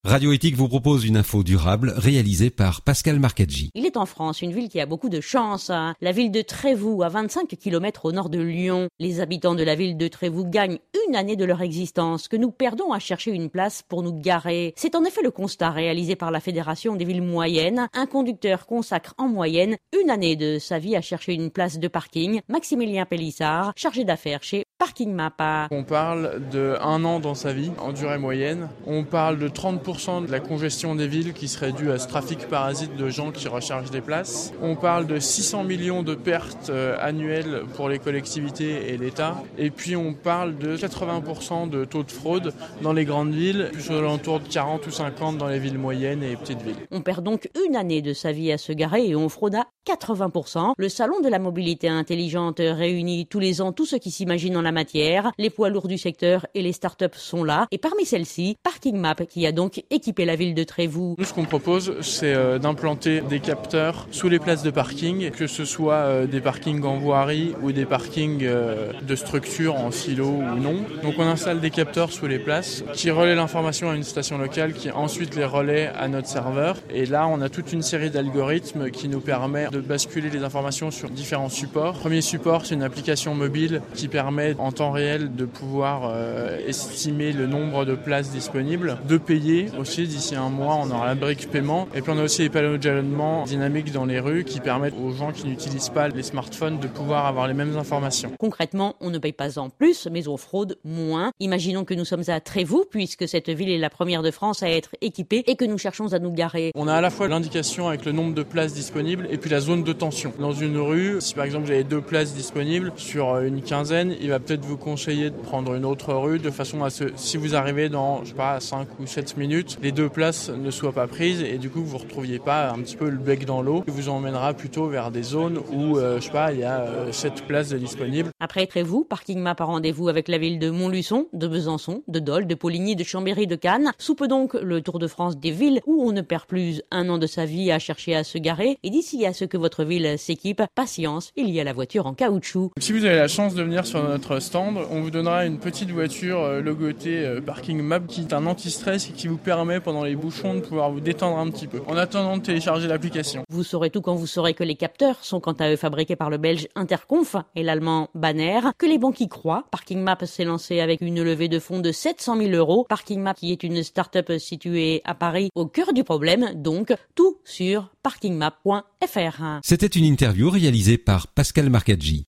Radio Éthique vous propose une info durable réalisée par Pascal Marcaggi. Il est en France, une ville qui a beaucoup de chance. La ville de Trévoux, à 25 km au nord de Lyon. Les habitants de la ville de Trévoux gagnent une année de leur existence que nous perdons à chercher une place pour nous garer. C'est en effet le constat réalisé par la Fédération des villes moyennes. Un conducteur consacre en moyenne une année de sa vie à chercher une place de parking. Maximilien Pélissard, chargé d'affaires chez Parking Map. On parle de 1 an dans sa vie, en durée moyenne. On parle de 30% de la congestion des villes qui serait due à ce trafic parasite de gens qui rechargent des places. On parle de 600 millions de pertes annuelles pour les collectivités et l'État. Et puis on parle de 80% de taux de fraude dans les grandes villes, plus aux alentours de 40 ou 50 dans les villes moyennes et petites villes. On perd donc une année de sa vie à se garer et on fraude à 80%. Le salon de la mobilité intelligente réunit tous les ans tous ceux qui s'imaginent en la matière. Les poids lourds du secteur et les startups sont là. Et parmi celles-ci, Parking Map qui a donc équipé la ville de Trévoux. Nous, ce qu'on propose, c'est d'implanter des capteurs sous les places de parking, que ce soit des parkings en voirie ou des parkings de structure en silo ou non. Donc on installe des capteurs sous les places qui relaient l'information à une station locale qui ensuite les relaie à notre serveur. Et là, on a toute une série d'algorithmes qui nous permet de basculer les informations sur différents supports. Le premier support, c'est une application mobile qui permet en temps réel de pouvoir estimer le nombre de places disponibles, de payer aussi. D'ici un mois, on aura la brique paiement. Et puis on a aussi les panneaux de jalonnement dynamiques dans les rues qui permettent aux gens qui n'utilisent pas les smartphones de pouvoir avoir les mêmes informations. Concrètement, on ne paye pas en plus, mais on fraude moins. Imaginons que nous sommes à Trévoux, puisque cette ville est la première de France à être équipée et que nous cherchons à nous garer. On a à la fois l'indication avec le nombre de places disponibles et puis la zone de tension. Dans une rue, si par exemple vous avez 2 places disponibles sur une quinzaine, il va peut-être vous conseiller de prendre une autre rue de façon à ce, si vous arrivez dans, 5 ou 7 minutes, les 2 places ne soient pas prises et du coup vous ne retrouviez pas un petit peu le bec dans l'eau. Il vous emmènera plutôt vers des zones où, il y a 7 places de disponibles. Après Trévoux, Parking Map a rendez-vous avec la ville de Montluçon, de Besançon, de Dole, de Poligny, de Chambéry, de Cannes. Sous peu donc le Tour de France des villes où on ne perd plus un an de sa vie à chercher à se garer. Et d'ici à ce que votre ville s'équipe, patience, il y a la voiture en caoutchouc. Si vous avez la chance de venir sur notre stand, on vous donnera une petite voiture logotée Parking Map qui est un anti-stress et qui vous permet pendant les bouchons de pouvoir vous détendre un petit peu en attendant de télécharger l'application. Vous saurez tout quand vous saurez que les capteurs sont quant à eux fabriqués par le belge Interconf et l'allemand Banner, que les banques y croient. Parking Map s'est lancé avec une levée de fonds de 700 000 €. Parking Map qui est une start-up située à Paris au cœur du problème, donc tout sur parkingmap.fr. C'était une interview réalisée par Pascal Marcaggi.